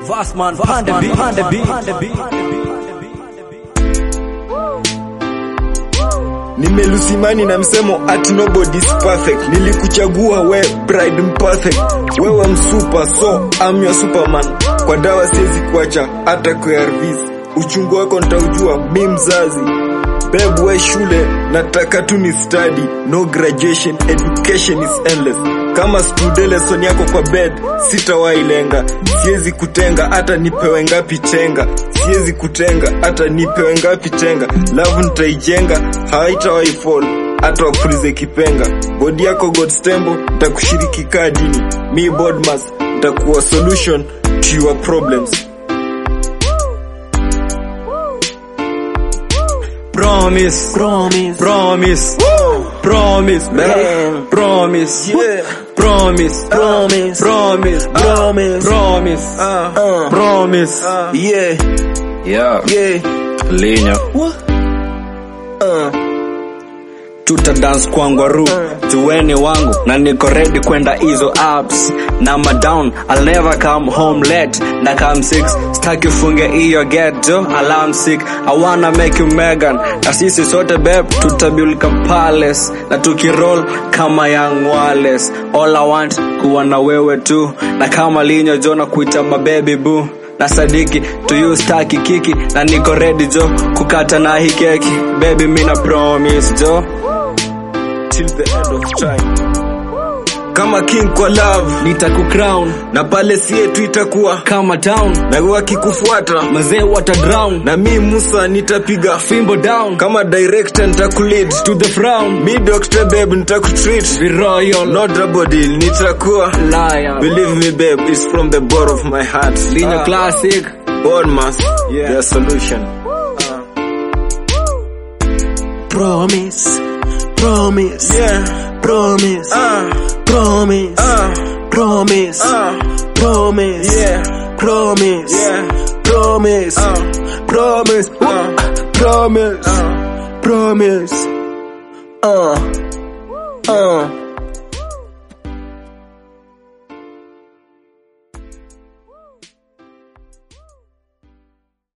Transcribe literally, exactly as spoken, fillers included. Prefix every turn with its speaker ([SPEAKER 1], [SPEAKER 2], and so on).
[SPEAKER 1] Vastman, Pande B, Pande B, Pande B.
[SPEAKER 2] Nimelusimani na msemo at nobody's perfect. Nilikuchagua we bride imperfect. Wewe msuper so I'm your superman. Kwa dawa siwezi kuacha hata kwa A R Vs. Uchungu wako nitaujua mi mzazi. Babe we shule nataka tu ni study. No graduation, education is endless. Kama student lesson yako kwa bed sitawahi lenga. Siwezi kutenga hata nipewe ngapi chenga. Siwezi kutenga hata nipewe ngapi chenga. Love nitaijenga haitawahi fall hata wapulize kipenga. Body yako God stembo nitakushiriki kadini. Me Bodmas nitakuwa solution to your problems.
[SPEAKER 1] Promise, promise, promise, Woo! Promise, man, promise,
[SPEAKER 2] Yeah,
[SPEAKER 1] promise,
[SPEAKER 2] promise,
[SPEAKER 1] promise,
[SPEAKER 2] promise,
[SPEAKER 1] promise,
[SPEAKER 2] uh,
[SPEAKER 1] uh, promise,
[SPEAKER 2] uh, yeah,
[SPEAKER 1] yeah,
[SPEAKER 2] yeah,
[SPEAKER 1] Linya,
[SPEAKER 2] uh,
[SPEAKER 1] tuta dance kwa ngwaru, tuweni wangu, na niko ready kwenda hizo apps, na ma down, I'll never come home late, na come six, staki funge iyo ghetto, alarm sick, I wanna make you Megan, na sisi sote babe, tutabulika palace, na tukiroll kama Young Wallace, all I want, kuwa na wewe tu, na kama Linya Jona kuita my baby boo, na sadiki to you staki kiki, na niko ready jo, kukata na hii keki, baby mina promise jo,
[SPEAKER 2] till the end of time. Kama king kwa love
[SPEAKER 1] nitaku crown,
[SPEAKER 2] na pale si yetu itakuwa
[SPEAKER 1] kama town,
[SPEAKER 2] na wakikufuata
[SPEAKER 1] mazee wata drown,
[SPEAKER 2] na mi Musa nitapiga
[SPEAKER 1] fimbo down,
[SPEAKER 2] kama director nitakulead
[SPEAKER 1] to the frown,
[SPEAKER 2] mi doctor babe nitakutreat,
[SPEAKER 1] be royal,
[SPEAKER 2] no double deal nitakuwa
[SPEAKER 1] lion,
[SPEAKER 2] believe me babe it's from the bottom of my heart.
[SPEAKER 1] Linya
[SPEAKER 2] uh,
[SPEAKER 1] classic,
[SPEAKER 2] Bodmas,
[SPEAKER 1] Yeah.
[SPEAKER 2] the solution.
[SPEAKER 3] Promise, promise,
[SPEAKER 2] Yeah,
[SPEAKER 3] promise,
[SPEAKER 2] uh,
[SPEAKER 3] promise,
[SPEAKER 2] uh,
[SPEAKER 3] promise,
[SPEAKER 2] uh,
[SPEAKER 3] promise,
[SPEAKER 2] yeah,
[SPEAKER 3] promise,
[SPEAKER 2] yeah,
[SPEAKER 3] promise,
[SPEAKER 2] uh,
[SPEAKER 3] promise,
[SPEAKER 2] uh,
[SPEAKER 3] promise,
[SPEAKER 2] uh,
[SPEAKER 3] promise, uh, uh.